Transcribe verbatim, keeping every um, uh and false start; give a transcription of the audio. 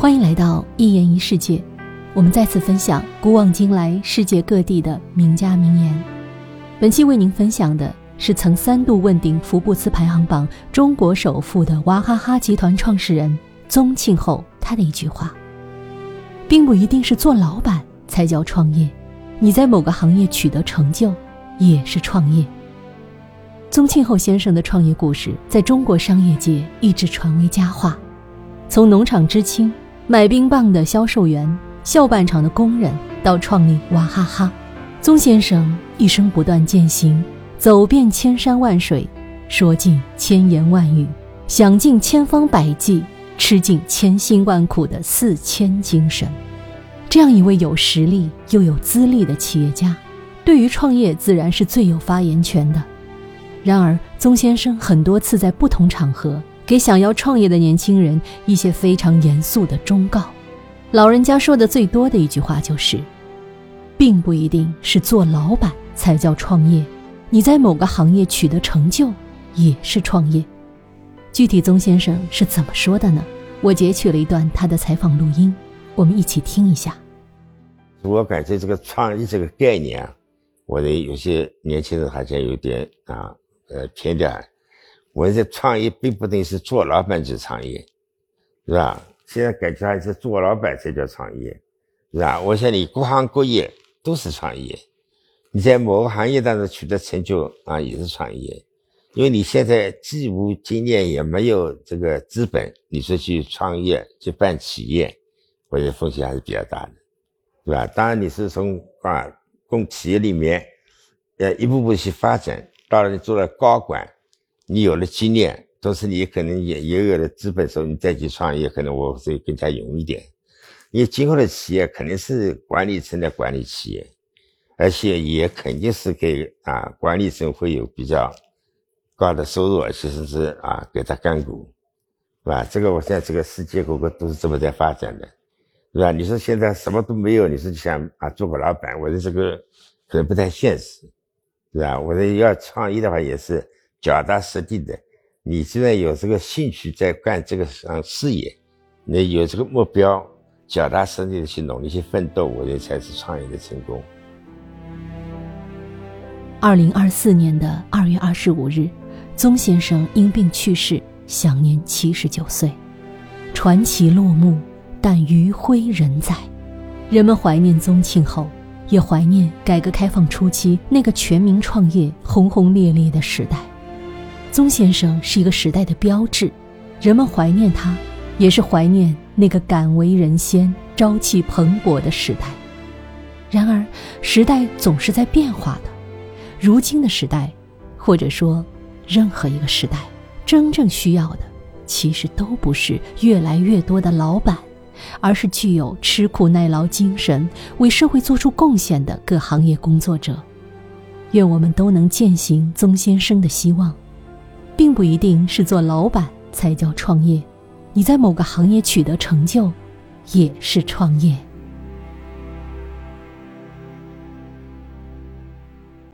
欢迎来到一言一世界，我们再次分享古往今来世界各地的名家名言。本期为您分享的是曾三度问鼎福布斯排行榜中国首富的娃哈哈集团创始人宗庆后他的一句话：并不一定是做老板才叫创业，你在某个行业取得成就也是创业。宗庆后先生的创业故事在中国商业界一直传为佳话，从农场知青、买冰棒的销售员、校办厂的工人到创立娃哈哈，宗先生一生不断践行走遍千山万水，说尽千言万语，想尽千方百计，吃尽千辛万苦的四千精神。这样一位有实力又有资历的企业家，对于创业自然是最有发言权的。然而宗先生很多次在不同场合给想要创业的年轻人一些非常严肃的忠告。老人家说的最多的一句话就是并不一定是做老板才叫创业，你在某个行业取得成就也是创业。具体宗先生是怎么说的呢？我截取了一段他的采访录音，我们一起听一下。 我感觉这个创意这个概念啊，我的有些年轻人好像有点啊呃偏掉。我这创业并不等于是做老板就创业，是吧？现在感觉还是做老板才叫创业，是吧？我想你各行各业都是创业，你在某个行业当中取得成就啊，也是创业。因为你现在既无经验也没有这个资本，你说去创业去办企业，我觉得风险还是比较大的，对吧？当然你是从啊供企业里面呃一步步去发展，到了你做了高管，你有了经验，同时你可能也也有了资本时候，你再去创业可能我会更加容易一点。因为今后的企业肯定是管理层的管理企业，而且也肯定是给啊管理层会有比较高的收入，而且甚至啊给他干股，是吧？这个我现在这个世界各个都是这么在发展的，是吧？你说现在什么都没有，你说想啊做个老板，我的这个可能不太现实，是吧？我的要创业的话也是脚踏实地的，你既然有这个兴趣在干这个事业，你有这个目标，脚踏实地的去努力去奋斗，我觉得才是创业的成功。 二零二四年的二月二十五日，宗先生因病去世，享年七十九岁。传奇落幕，但余晖仍在。人们怀念宗庆后，也怀念改革开放初期那个全民创业轰轰烈烈的时代。宗先生是一个时代的标志，人们怀念他，也是怀念那个敢为人先、朝气蓬勃的时代。然而时代总是在变化的，如今的时代，或者说任何一个时代，真正需要的其实都不是越来越多的老板，而是具有吃苦耐劳精神、为社会做出贡献的各行业工作者。愿我们都能践行宗先生的希望，并不一定是做老板才叫创业，你在某个行业取得成就也是创业。